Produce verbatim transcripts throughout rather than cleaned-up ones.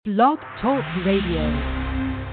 Blog Talk Radio.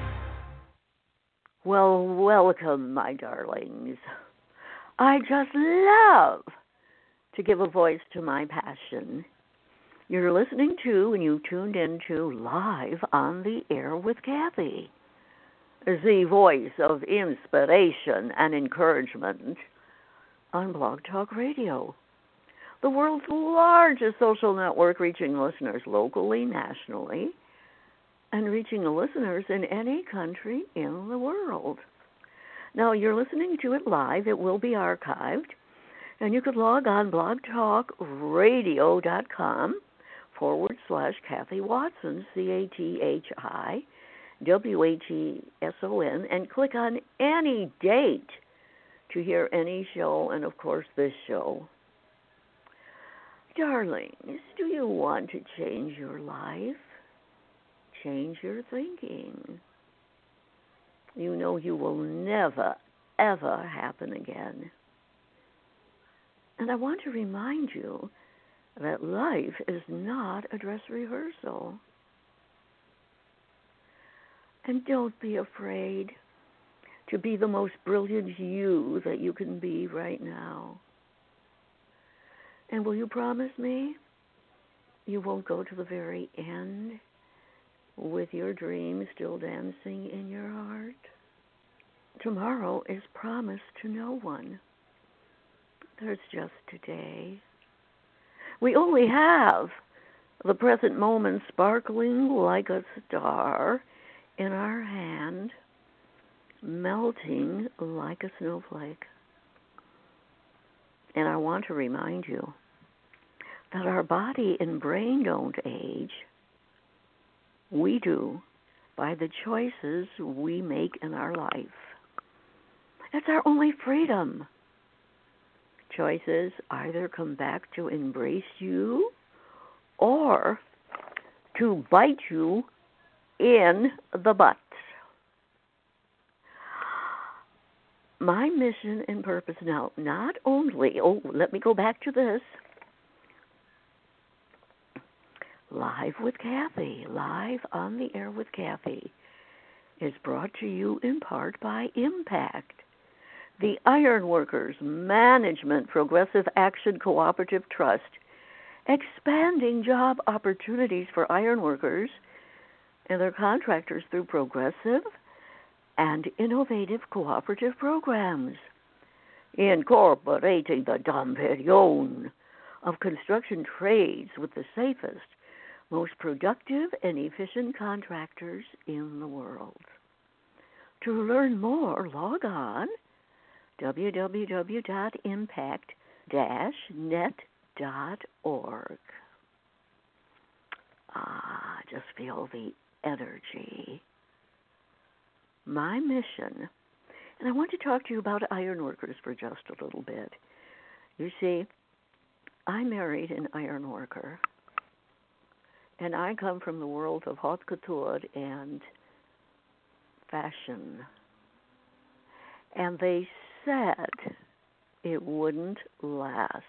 Well, welcome, my darlings. I just love to give a voice to my passion. You're listening to and you tuned into Live on the Air with Kathy, the voice of inspiration and encouragement on Blog Talk Radio, the world's largest social network reaching listeners locally, nationally, and reaching the listeners in any country in the world. Now, you're listening to it live. It will be archived. And you could log on blogtalkradio.com forward slash Kathy Watson, C A T H I W H E S O N, and click on any date to hear any show, and of course this show. Darlings, do you want to change your life? Change your thinking. You know you will never, ever happen again. And I want to remind you that life is not a dress rehearsal. And don't be afraid to be the most brilliant you that you can be right now. And will you promise me you won't go to the very end with your dreams still dancing in your heart? Tomorrow is promised to no one. There's just today. We only have the present moment sparkling like a star in our hand, melting like a snowflake. And I want to remind you that our body and brain don't age. We do by the choices we make in our life. That's our only freedom. Choices either come back to embrace you or to bite you in the butt. My mission and purpose now, not only, oh, let me go back to this. Live with Kathy, live on the air with Kathy, is brought to you in part by Impact, the Ironworkers Management Progressive Action Cooperative Trust, expanding job opportunities for ironworkers and their contractors through progressive and innovative cooperative programs, incorporating the Dom Perignon of construction trades with the safest, most productive and efficient contractors in the world. To learn more, log on w w w dot impact dash net dot org. Ah, just feel the energy. My mission, and I want to talk to you about ironworkers for just a little bit. You see, I married an ironworker. And I come from the world of haute couture and fashion. And they said it wouldn't last.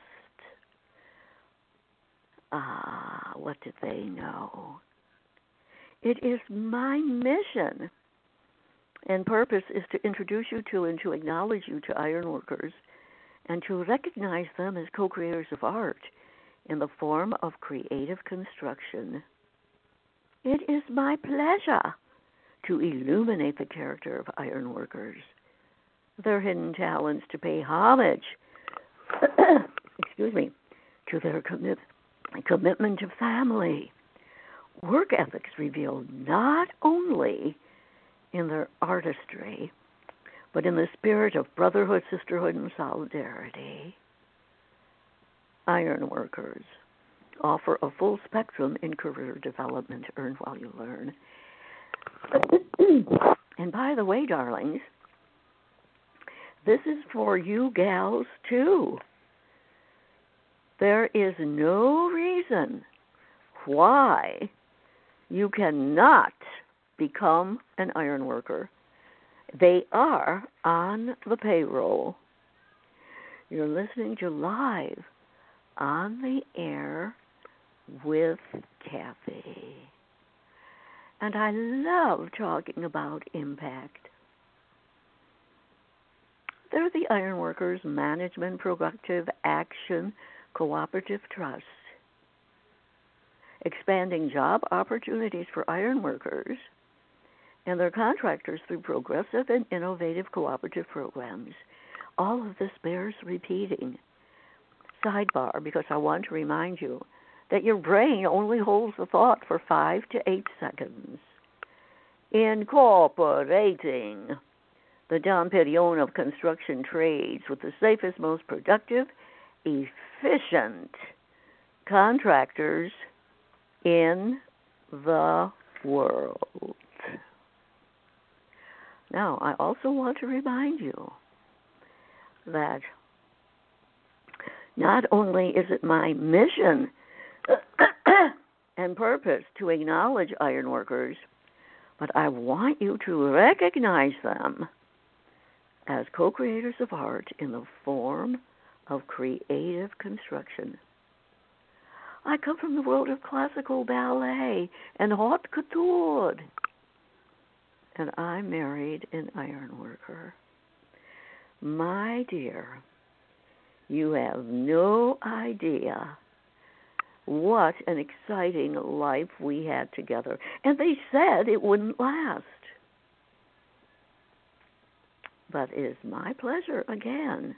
Ah, what did they know? It is my mission and purpose is to introduce you to and to acknowledge you to ironworkers and to recognize them as co-creators of art in the form of creative construction. It is my pleasure to illuminate the character of ironworkers, their hidden talents, to pay homage, excuse me, to their commit, commitment to family, work ethics revealed not only in their artistry, but in the spirit of brotherhood, sisterhood, and solidarity. Ironworkers offer a full spectrum in career development. Earn while you learn. And by the way, darlings, this is for you gals too. There is no reason why you cannot become an ironworker. They are on the payroll. You're listening to Live on the Air with Kathy. And I love talking about impact. They're the Ironworkers Management Productive Action Cooperative Trust, expanding job opportunities for ironworkers and their contractors through progressive and innovative cooperative programs. All of this bears repeating. Sidebar, because I want to remind you that your brain only holds a thought for five to eight seconds. Incorporating the Dom Perignon of construction trades with the safest, most productive, efficient contractors in the world. Now, I also want to remind you that not only is it my mission and purpose to acknowledge ironworkers, but I want you to recognize them as co-creators of art in the form of creative construction. I come from the world of classical ballet and haute couture, and I married an ironworker. My dear, you have no idea what an exciting life we had together. And they said it wouldn't last. But it is my pleasure, again,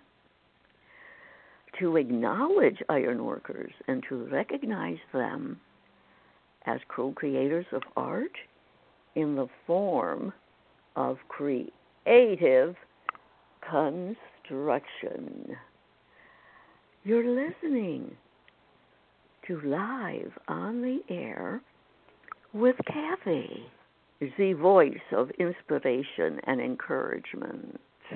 to acknowledge ironworkers and to recognize them as co-creators of art in the form of creative construction. You're listening to Live on the Air with Kathy, the voice of inspiration and encouragement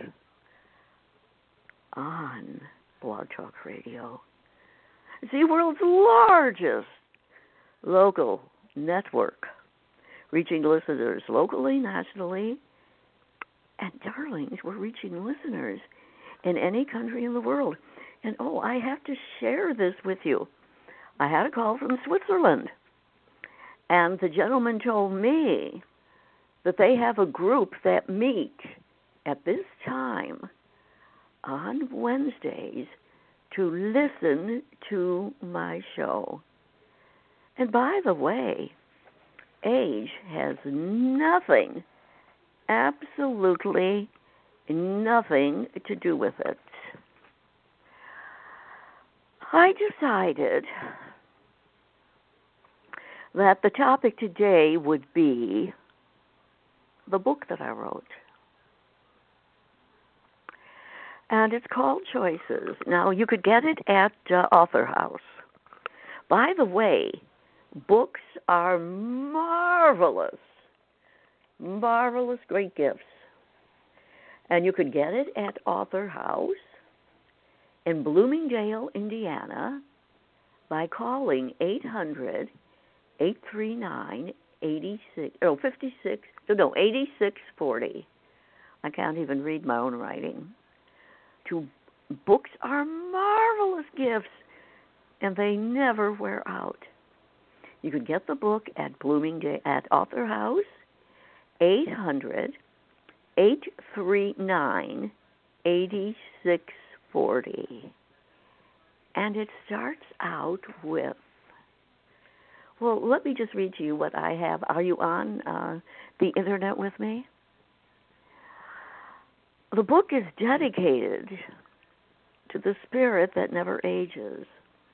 on Blog Talk Radio, the world's largest local network, reaching listeners locally, nationally, and darlings, we're reaching listeners in any country in the world. And oh, I have to share this with you. I had a call from Switzerland, and the gentleman told me that they have a group that meet at this time on Wednesdays to listen to my show. And by the way, age has nothing, absolutely nothing to do with it. I decided that the topic today would be the book that I wrote. And it's called Choices. Now, you could get it at uh, Author House. By the way, books are marvelous, marvelous, great gifts. And you could get it at Author House in Bloomingdale, Indiana, by calling eight hundred, eight three nine, eighty-six, oh, fifty-six, no, eighty-six forty. I can't even read my own writing. Two books are marvelous gifts, and they never wear out. You could get the book at Bloomingdale, at Author House, eight hundred, eight three nine, eighty-six forty. And it starts out with, well, let me just read to you what I have. Are you on uh, the internet with me? The book is dedicated to the spirit that never ages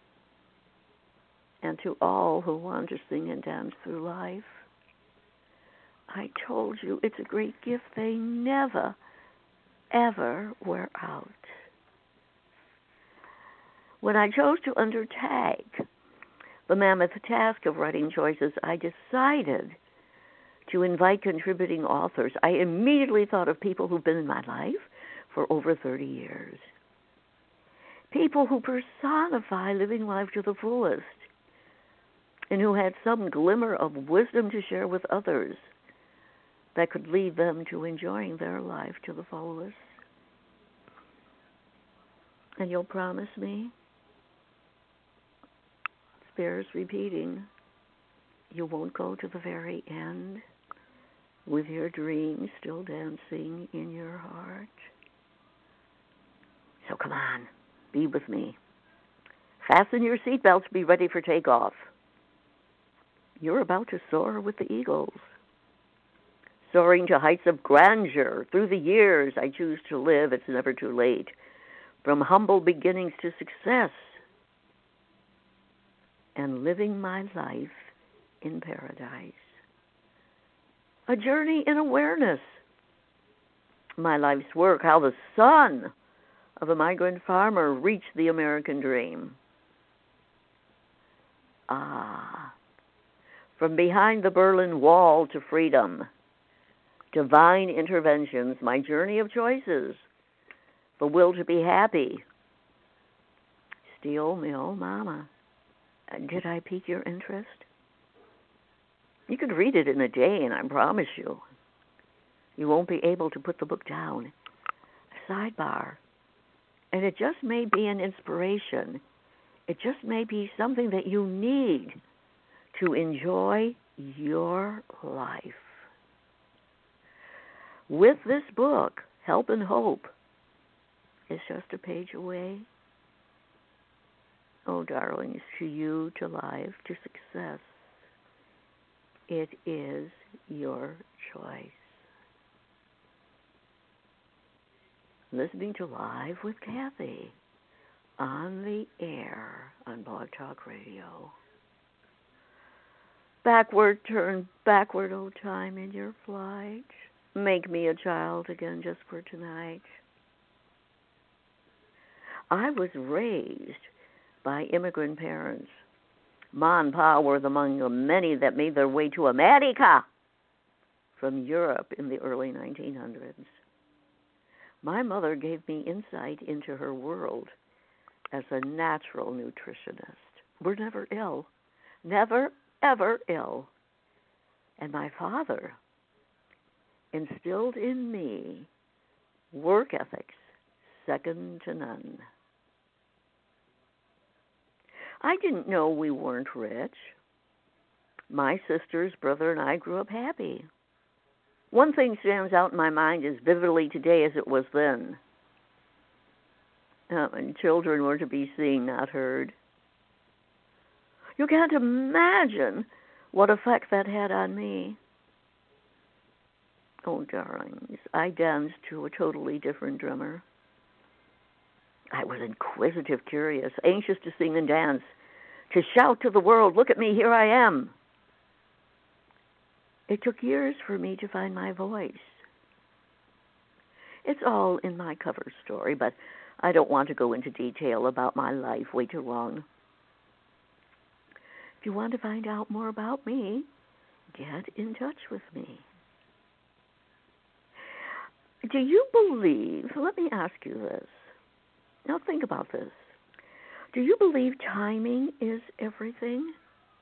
and to all who want to sing and dance through life. I told you it's a great gift. They never, ever wear out. When I chose to undertake the mammoth task of writing Choices, I decided to invite contributing authors. I immediately thought of people who've been in my life for over thirty years. People who personify living life to the fullest and who had some glimmer of wisdom to share with others that could lead them to enjoying their life to the fullest. And you'll promise me? Bears repeating. you won't go to the very end with your dreams still dancing in your heart. So come on, be with me. Fasten your seatbelts, be ready for takeoff. You're about to soar with the eagles. Soaring to heights of grandeur. Through the years I choose to live, it's never too late. From humble beginnings to success. And living my life in paradise. A journey in awareness. My life's work, how the son of a migrant farmer reached the American dream. Ah, from behind the Berlin Wall to freedom. Divine interventions, my journey of choices. The will to be happy. Steel Mill Mama. Did I pique your interest? You could read it in a day, and I promise you, you won't be able to put the book down. Sidebar. And it just may be an inspiration. It just may be something that you need to enjoy your life. With this book, Help and Hope is just a page away. Oh, darlings, to you, to life, to success, it is your choice. Listening to Live with Kathy on the air on Blog Talk Radio. Backward, turn backward, old time in your flight. Make me a child again just for tonight. I was raised by immigrant parents. Ma and Pa were among the many that made their way to America from Europe in the early nineteen hundreds. My mother gave me insight into her world as a natural nutritionist. We're never ill, never, ever ill. And my father instilled in me work ethics second to none. I didn't know we weren't rich. My sisters, brother, and I grew up happy. One thing stands out in my mind as vividly today as it was then. Uh, and children were to be seen, not heard. You can't imagine what effect that had on me. Oh, darlings, I danced to a totally different drummer. I was inquisitive, curious, anxious to sing and dance, to shout to the world, look at me, here I am. It took years for me to find my voice. It's all in my cover story, but I don't want to go into detail about my life way too long. If you want to find out more about me, get in touch with me. Do you believe, let me ask you this. Now think about this. Do you believe timing is everything?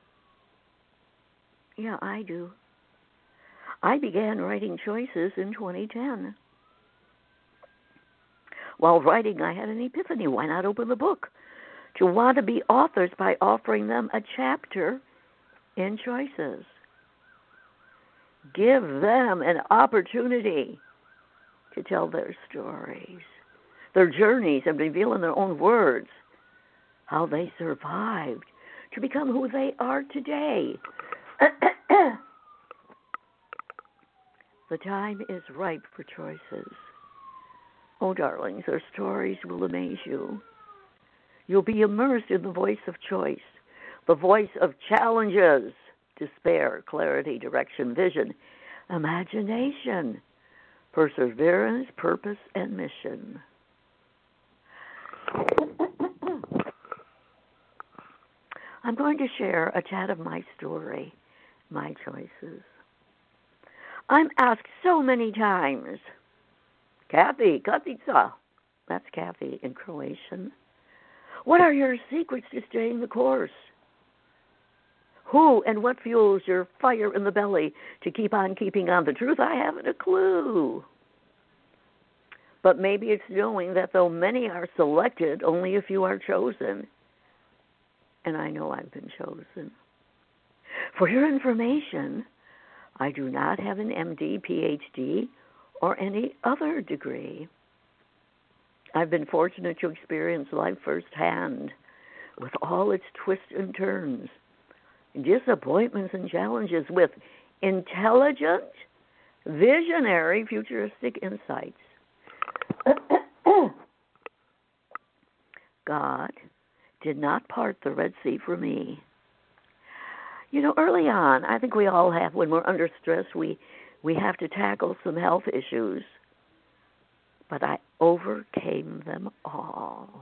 Yeah, I do. I began writing choices in twenty ten. While writing, I had an epiphany. Why not open the book? To want to be authors by offering them a chapter in choices. Give them an opportunity to tell their stories, their journeys, and reveal in their own words how they survived to become who they are today. The time is ripe for choices. Oh, darlings, their stories will amaze you. You'll be immersed in the voice of choice, the voice of challenges, despair, clarity, direction, vision, imagination, perseverance, purpose, and mission. I'm going to share a tad of my story, my choices. I'm asked so many times, Kathy, Katica, that's Kathy in Croatian, what are your secrets to staying the course? Who and what fuels your fire in the belly to keep on keeping on? The truth, I haven't a clue. But maybe it's knowing that though many are selected, only a few are chosen. And I know I've been chosen. For your information, I do not have an M D, P H D, or any other degree. I've been fortunate to experience life firsthand with all its twists and turns, disappointments and challenges with intelligent, visionary, futuristic insights. God did not part the Red Sea for me. You know, early on, I think we all have, when we're under stress, we, we have to tackle some health issues. But I overcame them all.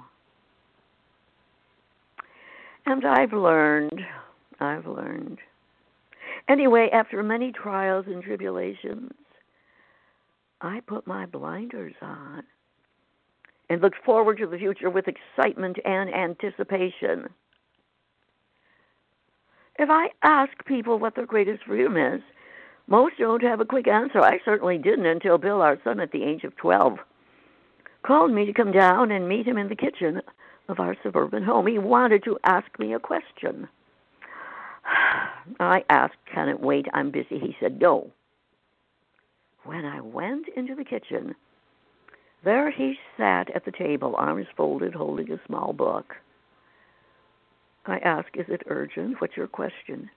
And I've learned, I've learned. Anyway, after many trials and tribulations, I put my blinders on and looked forward to the future with excitement and anticipation. If I ask people what their greatest freedom is, most don't have a quick answer. I certainly didn't until Bill, our son, at the age of twelve, called me to come down and meet him in the kitchen of our suburban home. He wanted to ask me a question. I asked, "Can it wait? I'm busy." He said, "No." When I went into the kitchen, there he sat at the table, arms folded, holding a small book. I asked, "Is it urgent? What's your question?"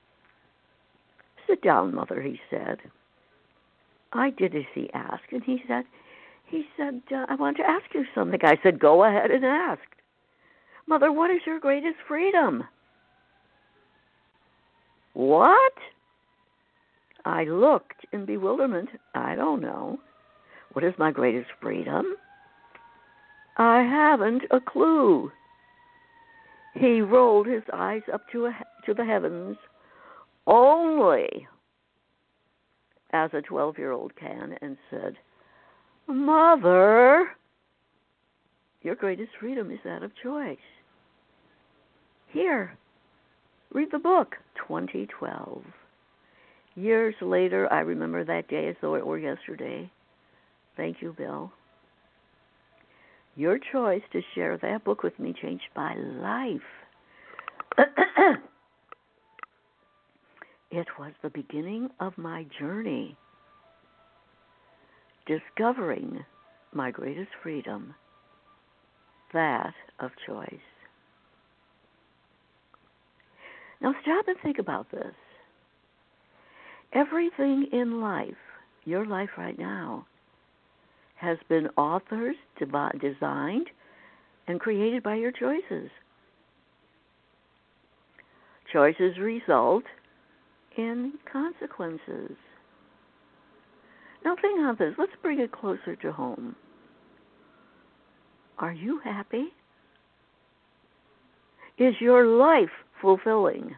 "Sit down, Mother," he said. I did as he asked, and he said, he said, uh, "I want to ask you something." I said, "Go ahead and ask." "Mother, what is your greatest freedom?" "What?" I looked in bewilderment. "I don't know. What is my greatest freedom?" "I haven't a clue." He rolled his eyes up to a, to the heavens, only as a twelve-year-old can, and said, "Mother, your greatest freedom is that of choice. Here, read the book, twenty twelve. Years later, I remember that day as though it were yesterday. Thank you, Bill. Your choice to share that book with me changed my life. It was the beginning of my journey, discovering my greatest freedom, that of choice. Now stop and think about this. Everything in life, your life right now, has been authored, designed, and created by your choices. Choices result in consequences. Now think on this. Let's bring it closer to home. Are you happy? Is your life fulfilling?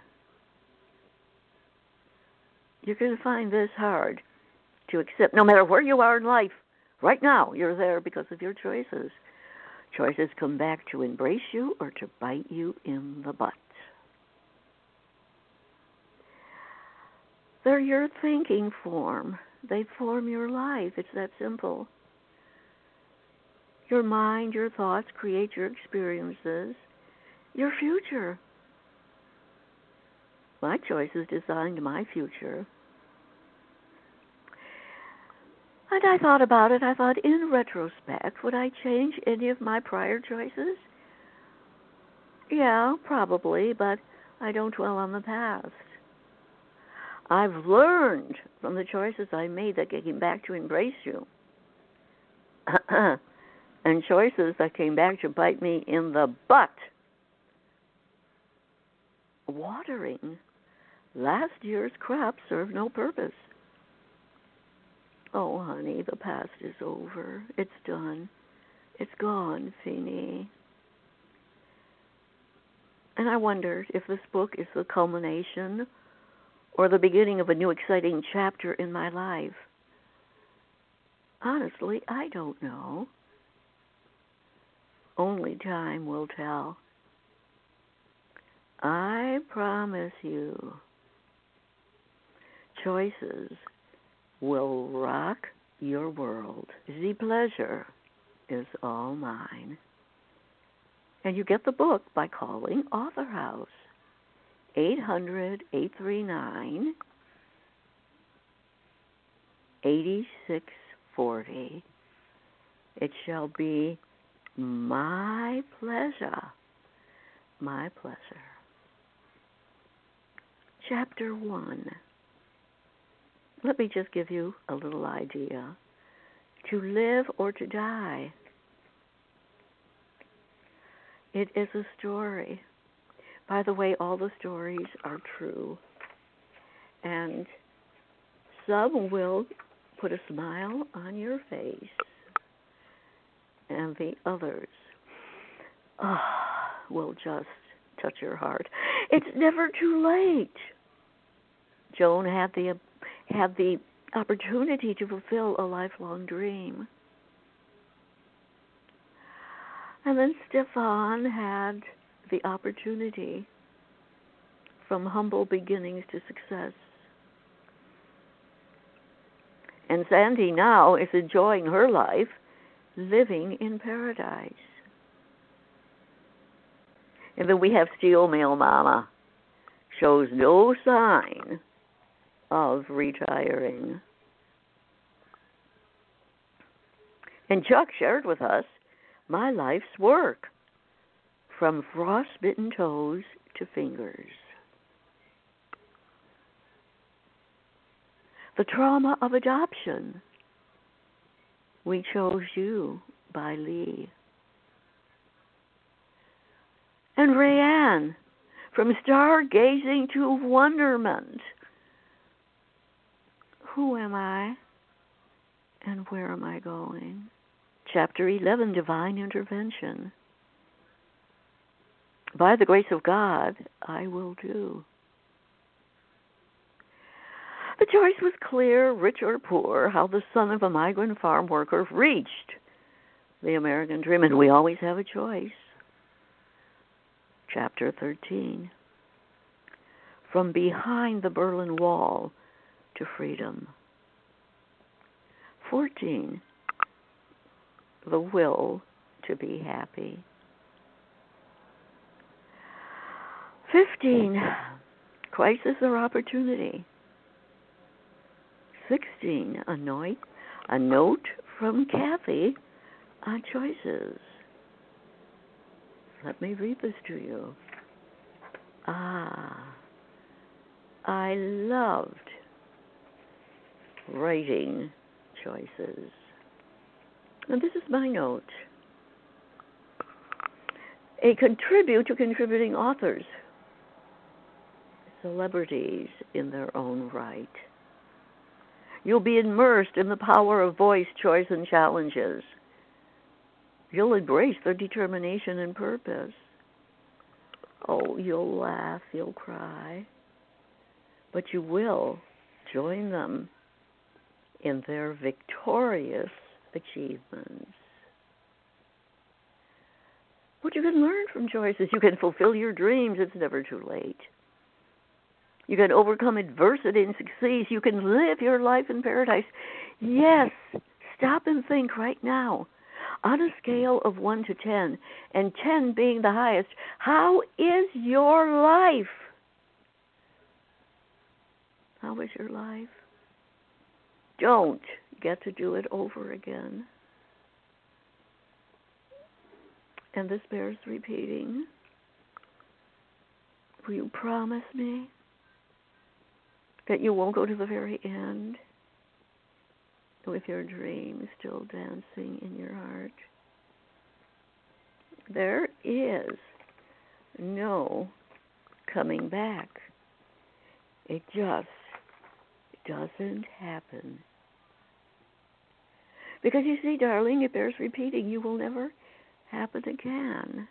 You're going to find this hard to accept. No matter where you are in life, right now, you're there because of your choices. Choices come back to embrace you or to bite you in the butt. They're your thinking form. They form your life. It's that simple. Your mind, your thoughts create your experiences, your future. My choices designed my future. And I thought about it. I thought, in retrospect, would I change any of my prior choices? Yeah, probably, but I don't dwell on the past. I've learned from the choices I made that came back to embrace you. And choices that came back to bite me in the butt. Watering last year's crop served no purpose. Oh, honey, the past is over. It's done. It's gone, Feeney. And I wondered if this book is the culmination or the beginning of a new exciting chapter in my life. Honestly, I don't know. Only time will tell. I promise you, choices will rock your world. The pleasure is all mine. And you get the book by calling Author House. eight hundred, eight three nine, eight six four zero. It shall be my pleasure, my pleasure. Chapter one. Let me just give you a little idea. To live or to die. It is a story. By the way, all the stories are true. And some will put a smile on your face, and the others oh, will just touch your heart. It's never too late. Joan had the had the opportunity to fulfill a lifelong dream. And then Stefan had the opportunity from humble beginnings to success. And Sandy now is enjoying her life, living in paradise. And then we have Steel Mail Mama, shows no sign of retiring. And Chuck shared with us my life's work, from frostbitten toes to fingers. The trauma of adoption. We chose you by Lee. And Rayanne, from stargazing to wonderment. Who am I and where am I going? Chapter eleven, Divine Intervention. By the grace of God, I will do. The choice was clear, rich or poor, how the son of a migrant farm worker reached the American dream, and we always have a choice. Chapter thirteen. From behind the Berlin Wall to freedom. fourteen. The will to be happy. fifteen. Crisis or opportunity. sixteen. A note, a note from Kathy on choices. Let me read this to you. Ah, I loved writing choices. And this is my note. A contribute to contributing authors, celebrities in their own right. You'll be immersed in the power of voice, choice, and challenges. You'll embrace their determination and purpose. Oh, you'll laugh, you'll cry, but you will join them in their victorious achievements. What you can learn from choices, you can fulfill your dreams. It's never too late. You can overcome adversity and succeed. You can live your life in paradise. Yes, stop and think right now. On a scale of one to ten, and ten being the highest, how is your life? How is your life? Don't get to do it over again. And this bears repeating. Will you promise me that you won't go to the very end with your dreams still dancing in your heart? There is no coming back. It just doesn't happen. Because you see, darling, it bears repeating. You will never happen again.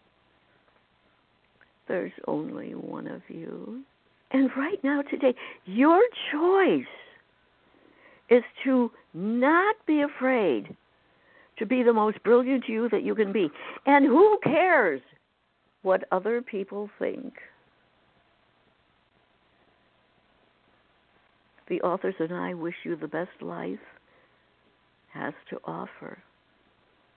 There's only one of you. And right now, today, your choice is to not be afraid to be the most brilliant you that you can be. And who cares what other people think? The authors and I wish you the best life has to offer.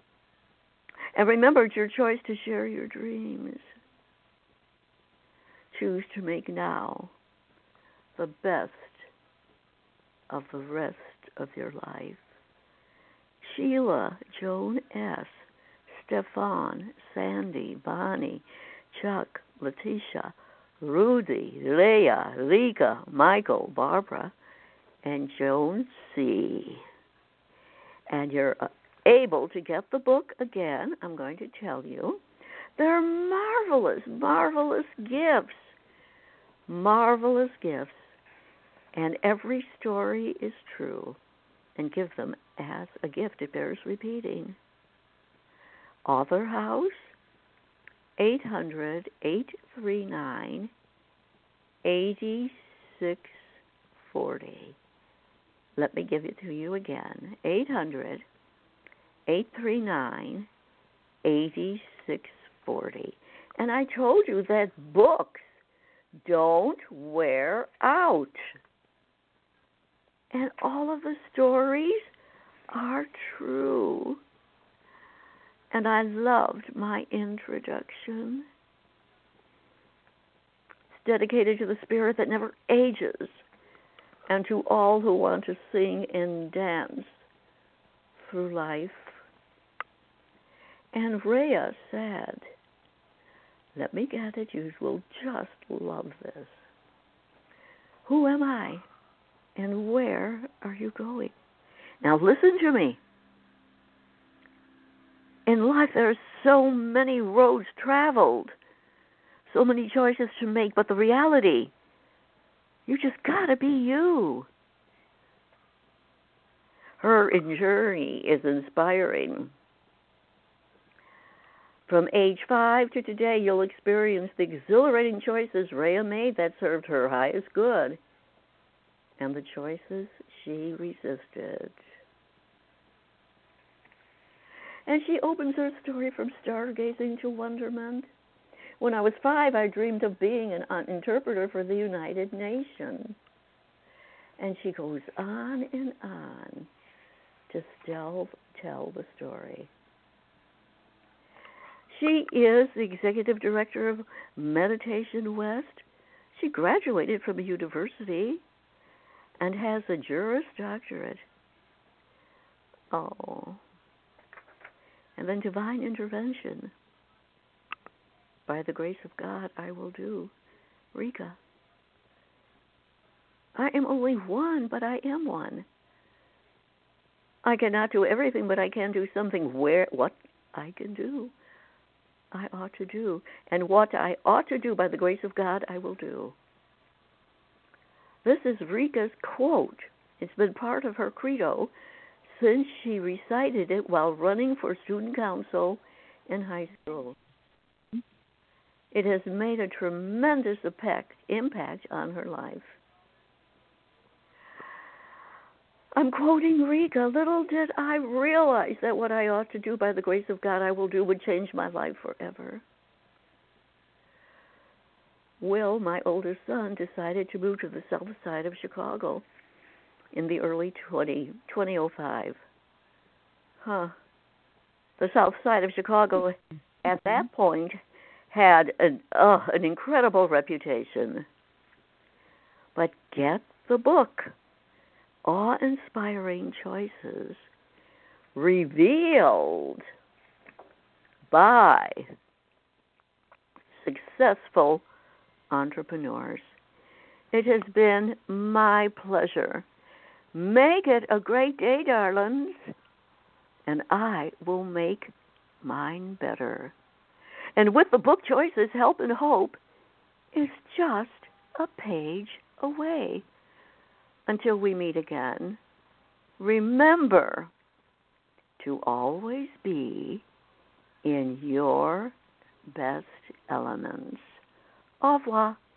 And remember, it's your choice to share your dreams. choose to make now the best of the rest of your life. Sheila, Joan S., Stefan, Sandy, Bonnie, Chuck, Letitia, Rudy, Leah, Rika, Michael, Barbara, and Joan C. And you're able to get the book again. I'm going to tell you. They're marvelous, marvelous gifts. Marvelous gifts. And every story is true. And give them as a gift. It bears repeating. Author House, eight hundred, eight three nine, eight six four zero. Let me give it to you again. eight hundred, eight three nine, eight six four zero. And I told you that books don't wear out. And all of the stories are true. And I loved my introduction. It's dedicated to the spirit that never ages and to all who want to sing and dance through life. And Rhea said, let me get it, you will just love this. Who am I? And where are you going? Now listen to me. In life there are so many roads traveled, so many choices to make, but the reality, you just gotta be you. Her journey is inspiring. From age five to today, you'll experience the exhilarating choices Rhea made that served her highest good, and the choices she resisted. And she opens her story from stargazing to wonderment. When I was five, I dreamed of being an interpreter for the United Nations. And she goes on and on to still tell the story. She is the executive director of Meditation West. She graduated from a university and has a Juris Doctorate. Oh. And then divine intervention. By the grace of God, I will do. Rika. I am only one, but I am one. I cannot do everything, but I can do something. Where, what I can do, I ought to do. And what I ought to do by the grace of God, I will do. This is Rika's quote. It's been part of her credo since she recited it while running for student council in high school. It has made a tremendous impact on her life. I'm quoting Rika. Little did I realize that what I ought to do by the grace of God I will do would change my life forever. Will, my older son, decided to move to the south side of Chicago in the early twenty oh five. Huh. The south side of Chicago at that point had an, uh, an incredible reputation. But get the book, Awe-Inspiring Choices, revealed by successful entrepreneurs. It has been my pleasure. Make it a great day, darlings, and I will make mine better. And with the book choices, Help and Hope is just a page away. Until we meet again, remember to always be in your best elements. Au revoir.